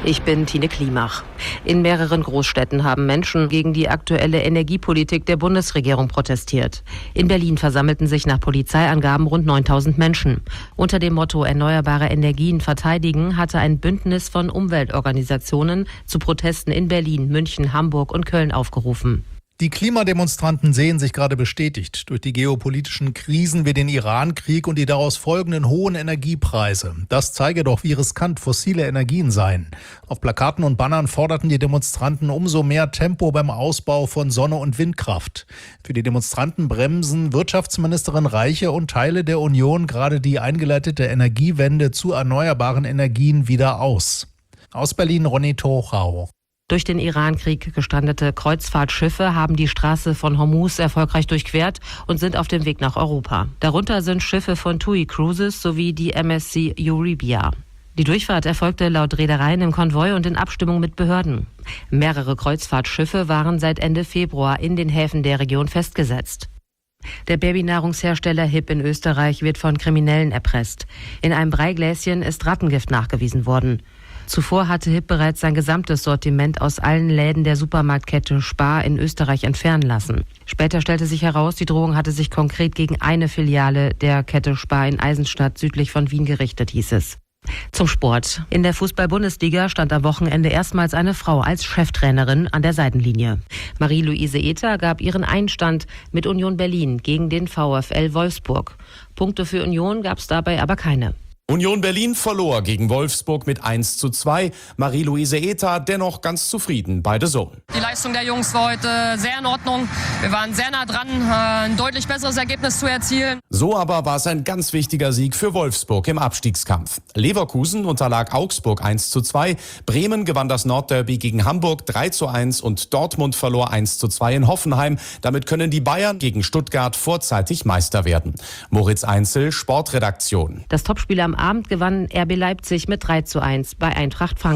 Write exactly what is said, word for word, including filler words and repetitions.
Ich bin Tine Klimach. In mehreren Großstädten haben Menschen gegen die aktuelle Energiepolitik der Bundesregierung protestiert. In Berlin versammelten sich nach Polizeiangaben rund neuntausend Menschen. Unter dem Motto Erneuerbare Energien verteidigen hatte ein Bündnis von Umweltorganisationen zu Protesten in Berlin, München, Hamburg und Köln aufgerufen. Die Klimademonstranten sehen sich gerade bestätigt durch die geopolitischen Krisen wie den Iran-Krieg und die daraus folgenden hohen Energiepreise. Das zeige doch, wie riskant fossile Energien seien. Auf Plakaten und Bannern forderten die Demonstranten umso mehr Tempo beim Ausbau von Sonne- und Windkraft. Für die Demonstranten bremsen Wirtschaftsministerin Reiche und Teile der Union gerade die eingeleitete Energiewende zu erneuerbaren Energien wieder aus. Aus Berlin Ronny Tochau. Durch den Iran-Krieg gestrandete Kreuzfahrtschiffe haben die Straße von Hormuz erfolgreich durchquert und sind auf dem Weg nach Europa. Darunter sind Schiffe von TUI Cruises sowie die M S C Euribia. Die Durchfahrt erfolgte laut Reedereien im Konvoi und in Abstimmung mit Behörden. Mehrere Kreuzfahrtschiffe waren seit Ende Februar in den Häfen der Region festgesetzt. Der Babynahrungshersteller Hip in Österreich wird von Kriminellen erpresst. In einem Breigläschen ist Rattengift nachgewiesen worden. Zuvor hatte Hip bereits sein gesamtes Sortiment aus allen Läden der Supermarktkette Spar in Österreich entfernen lassen. Später stellte sich heraus, die Drohung hatte sich konkret gegen eine Filiale der Kette Spar in Eisenstadt südlich von Wien gerichtet, hieß es. Zum Sport. In der Fußball-Bundesliga stand am Wochenende erstmals eine Frau als Cheftrainerin an der Seitenlinie. Marie-Louise Ether gab ihren Einstand mit Union Berlin gegen den VfL Wolfsburg. Punkte für Union gab es dabei aber keine. Union Berlin verlor gegen Wolfsburg mit eins zu zwei. Marie-Louise Ether dennoch ganz zufrieden, beide so. Die Leistung der Jungs war heute sehr in Ordnung. Wir waren sehr nah dran, ein deutlich besseres Ergebnis zu erzielen. So aber war es ein ganz wichtiger Sieg für Wolfsburg im Abstiegskampf. Leverkusen unterlag Augsburg eins zu zwei. Bremen gewann das Nordderby gegen Hamburg drei zu eins und Dortmund verlor eins zu zwei in Hoffenheim. Damit können die Bayern gegen Stuttgart vorzeitig Meister werden. Moritz Einzel, Sportredaktion. Das Topspiel am Abend gewann R B Leipzig mit drei zu eins bei Eintracht Frankfurt.